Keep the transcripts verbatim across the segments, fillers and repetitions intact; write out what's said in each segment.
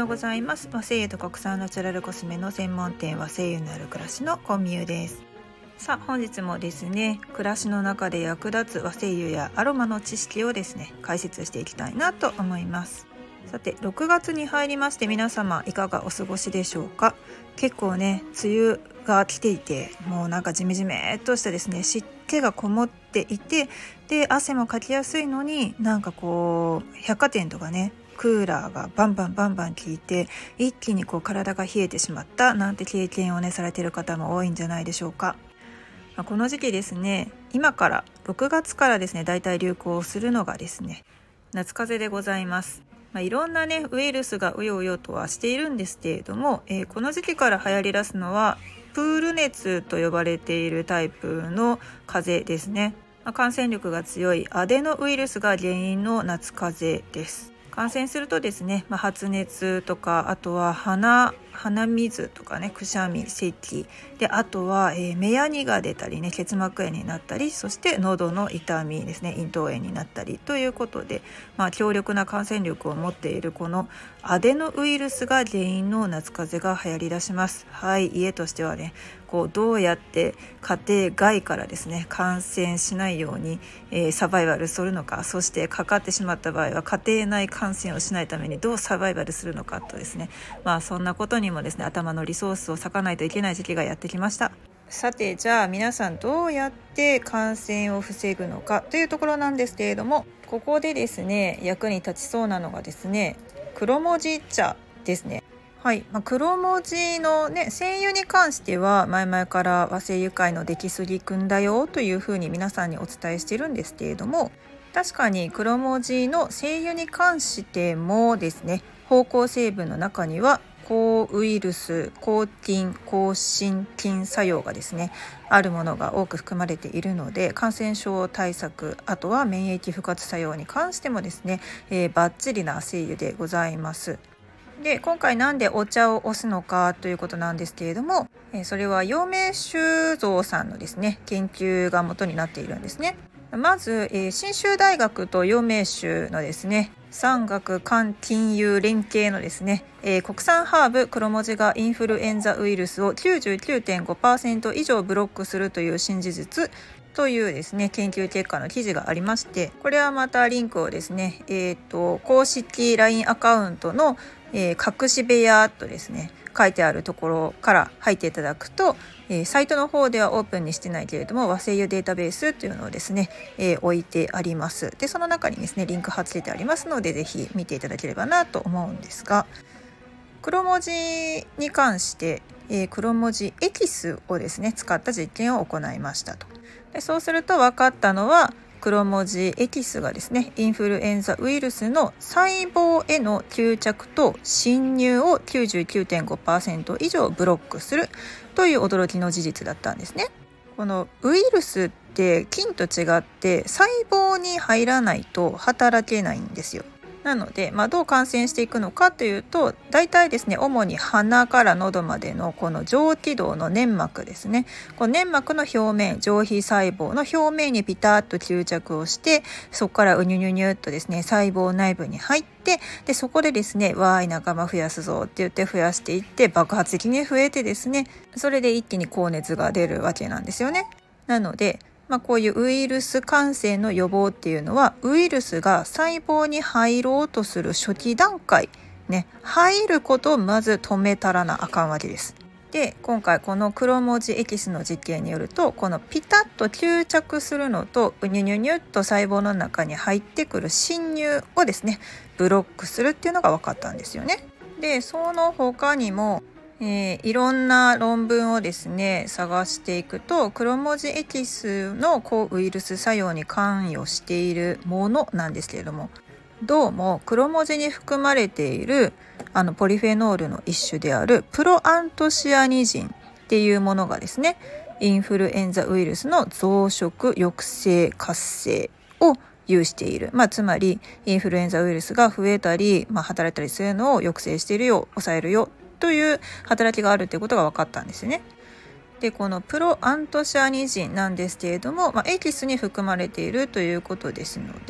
ございます。和製油と国産ナチュラルコスメの専門店和製油のある暮らしのコンミューです。さあ本日もですね、暮らしの中で役立つ和製油やアロマの知識をですね解説していきたいなと思います。さてろくがつに入りまして、皆様いかがお過ごしでしょうか。結構ね梅雨が来ていて、もうなんかジメジメっとしたですね湿気がこもっていて、で汗もかきやすいのに、なんかこう百貨店とかねクーラーがバンバンバンバン効いて、一気にこう体が冷えてしまったなんて経験をねされている方も多いんじゃないでしょうか。この時期ですね、今からろくがつからですねだいたい流行するのがですね夏風邪でございます。まあ、いろんなねウイルスがうようよとはしているんですけれども、えー、この時期から流行り出すのはプール熱と呼ばれているタイプの風邪ですね。まあ、感染力が強いアデノウイルスが原因の夏風邪です。感染するとですね、まあ、発熱とか、あとは鼻鼻水とかね、くしゃみ、咳で、あとは、えー、目やにが出たりね、結膜炎になったり、そして喉の痛みですね、咽頭炎になったりということで、まあ、強力な感染力を持っているこのアデノウイルスが原因の夏風邪が流行り出します。はい、家としてはね、こうどうやって家庭外からですね感染しないように、えー、サバイバルするのか、そしてかかってしまった場合は家庭内感染をしないためにどうサバイバルするのかとですね、まあそんなことにもですね頭のリソースを割かないといけない時期がやってきました。さてじゃあ皆さんどうやって感染を防ぐのかというところなんですけれども、ここでですね役に立ちそうなのがですね黒文字茶ですね。はい、まあ、黒文字のね精油に関しては前々から和製油界の出来すぎくんだよというふうに皆さんにお伝えしているんですけれども、確かに黒文字の精油に関してもですね、芳香成分の中には抗ウイルス、抗菌、抗真菌作用がですねあるものが多く含まれているので、感染症対策、あとは免疫不活作用に関してもですね、えー、バッチリな精油でございます。で今回なんでお茶を推すのかということなんですけれども、えー、それは陽明酒造さんのですね研究が元になっているんですね。まず、えー、信州大学と陽明酒のですね産学官金融連携のですね、えー、国産ハーブ黒文字がインフルエンザウイルスを きゅうじゅうきゅうてんごパーセント 以上ブロックするという新事実というですね研究結果の記事がありまして、これはまたリンクをですね、えーと、公式 ライン アカウントの、えー、隠し部屋とですね書いてあるところから入っていただくと、えー、サイトの方ではオープンにしてないけれども和製油データベースというのをですね、えー、置いてあります。でその中にですねリンク貼っつけてありますので、ぜひ見ていただければなと思うんですが、黒文字に関して、えー、黒文字エキスをですね使った実験を行いましたと。でそうすると分かったのは、黒文字エキスがですねインフルエンザウイルスの細胞への吸着と侵入を きゅうじゅうきゅうてんごパーセント 以上ブロックするという驚きの事実だったんですね。このウイルスって菌と違って細胞に入らないと働けないんですよ。なので、まあ、どう感染していくのかというと、大体ですね主に鼻から喉までのこの上気道の粘膜ですね、この粘膜の表面、上皮細胞の表面にピタッと吸着をして、そこからうにゅにゅにゅっとですね細胞内部に入って、でそこでですねわーい仲間増やすぞって言って増やしていって、爆発的に増えてですね、それで一気に高熱が出るわけなんですよね。なのでまあ、こういうウイルス感染の予防っていうのは、ウイルスが細胞に入ろうとする初期段階、ね、入ることをまず止めたらなあかんわけです。で今回この黒文字エキスの実験によると、このピタッと吸着するのとうにゅにゅにゅっと細胞の中に入ってくる侵入をですねブロックするっていうのが分かったんですよね。でその他にもえー、いろんな論文をですね探していくと、黒文字エキスの抗ウイルス作用に関与しているものなんですけれども、どうも黒文字に含まれているあのポリフェノールの一種であるプロアントシアニジンっていうものがですねインフルエンザウイルスの増殖抑制活性を有している、まあ、つまりインフルエンザウイルスが増えたり、まあ、働いたりするのを抑制しているよ、抑えるよという働きがあるということが分かったんですよね。でこのプロアントシアニジンなんですけれども、まあ、エキスに含まれているということですので、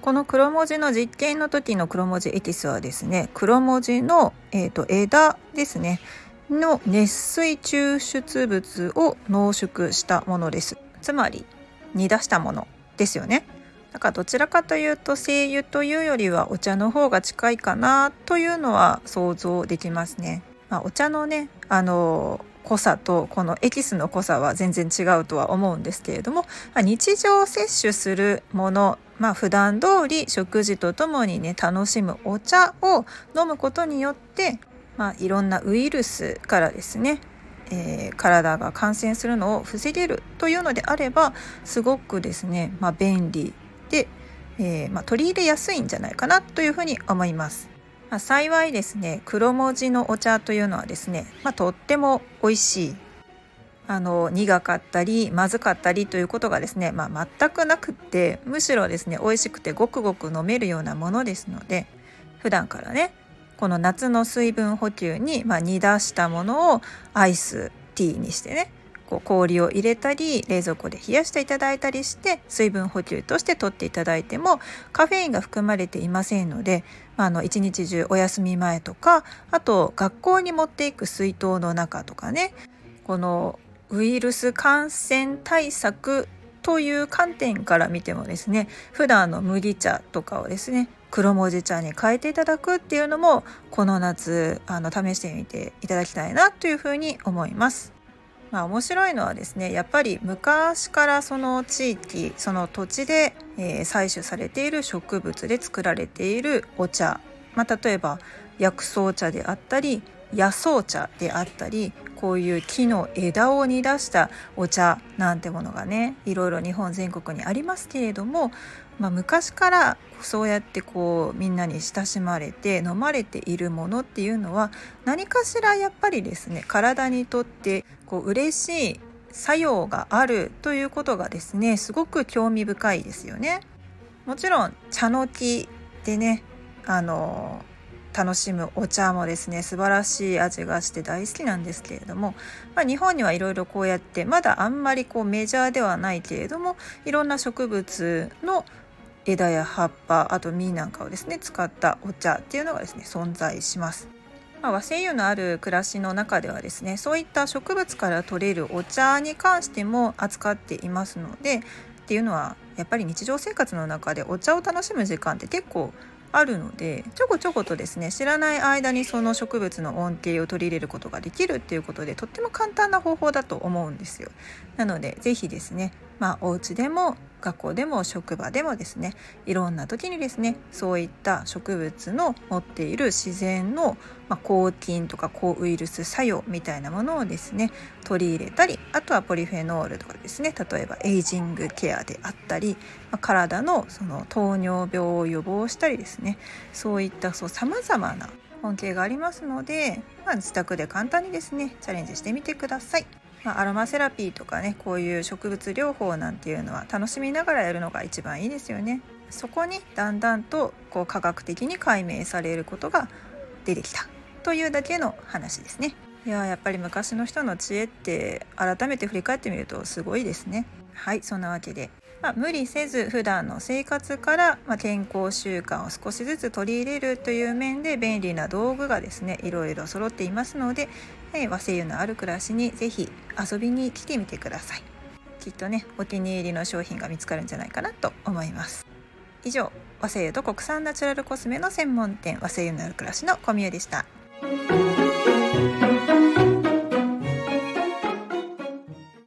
この黒文字の実験の時の黒文字エキスはですね、黒文字の、えーと、枝ですねの熱水抽出物を濃縮したものです。つまり煮出したものですよね。だからどちらかというと精油というよりはお茶の方が近いかなというのは想像できますね。まあ、お茶のねあの濃さとこのエキスの濃さは全然違うとは思うんですけれども、まあ、日常摂取するもの、まあ、普段通り食事とともにね楽しむお茶を飲むことによって、まあ、いろんなウイルスからですね、えー、体が感染するのを防げるというのであればすごくですね、まあ、便利で、えーまあ、取り入れやすいんじゃないかなというふうに思います。まあ、幸いですね黒文字のお茶というのはですね、まあ、とっても美味しい、あの苦かったりまずかったりということがですね、まあ、全くなくって、むしろですね美味しくてごくごく飲めるようなものですので、普段からねこの夏の水分補給に、まあ、煮出したものをアイスティーにしてね、こう氷を入れたり冷蔵庫で冷やしていただいたりして水分補給として取っていただいてもカフェインが含まれていませんので、あの一日中お休み前とか、あと学校に持っていく水筒の中とかね、このウイルス感染対策という観点から見てもですね、普段の麦茶とかをですね黒文字茶に変えていただくっていうのもこの夏あの試してみていただきたいなというふうに思います。まあ、面白いのはですね、やっぱり昔からその地域その土地で、えー、採取されている植物で作られているお茶、まあ、例えば薬草茶であったり野草茶であったり、こういう木の枝を煮出したお茶なんてものがねいろいろ日本全国にありますけれども、まあ、昔からそうやってこうみんなに親しまれて飲まれているものっていうのは何かしらやっぱりですね体にとってこう嬉しい作用があるということがですねすごく興味深いですよね。もちろん茶の木でねあの楽しむお茶もですね素晴らしい味がして大好きなんですけれども、まあ、日本にはいろいろこうやってまだあんまりこうメジャーではないけれどもいろんな植物の枝や葉っぱ、あと実なんかをですね使ったお茶っていうのがですね存在します。まあ、和精油のある暮らしの中ではですねそういった植物から取れるお茶に関しても扱っていますので、っていうのはやっぱり日常生活の中でお茶を楽しむ時間って結構あるので、ちょこちょことですね知らない間にその植物の恩恵を取り入れることができるっていうことでとっても簡単な方法だと思うんですよ。なのでぜひですね、まあ、お家でも学校でも職場でもですねいろんな時にですねそういった植物の持っている自然の、まあ、抗菌とか抗ウイルス作用みたいなものをですね取り入れたり、あとはポリフェノールとかですね、例えばエイジングケアであったり、まあ、体のその糖尿病を予防したりですね、そういったそう様々な恩恵がありますので、まあ、自宅で簡単にですねチャレンジしてみてください。まあ、アロマセラピーとかねこういう植物療法なんていうのは楽しみながらやるのが一番いいですよね。そこにだんだんとこう科学的に解明されることが出てきたというだけの話ですね。いややっぱり昔の人の知恵って改めて振り返ってみるとすごいですね。はい、そんなわけで、まあ、無理せず普段の生活から、まあ、健康習慣を少しずつ取り入れるという面で便利な道具がですねいろいろ揃っていますので、えー、和精油のある暮らしにぜひ遊びに来てみてください。きっとねお気に入りの商品が見つかるんじゃないかなと思います。以上、和精油と国産ナチュラルコスメの専門店和精油のある暮らしのコミュでした。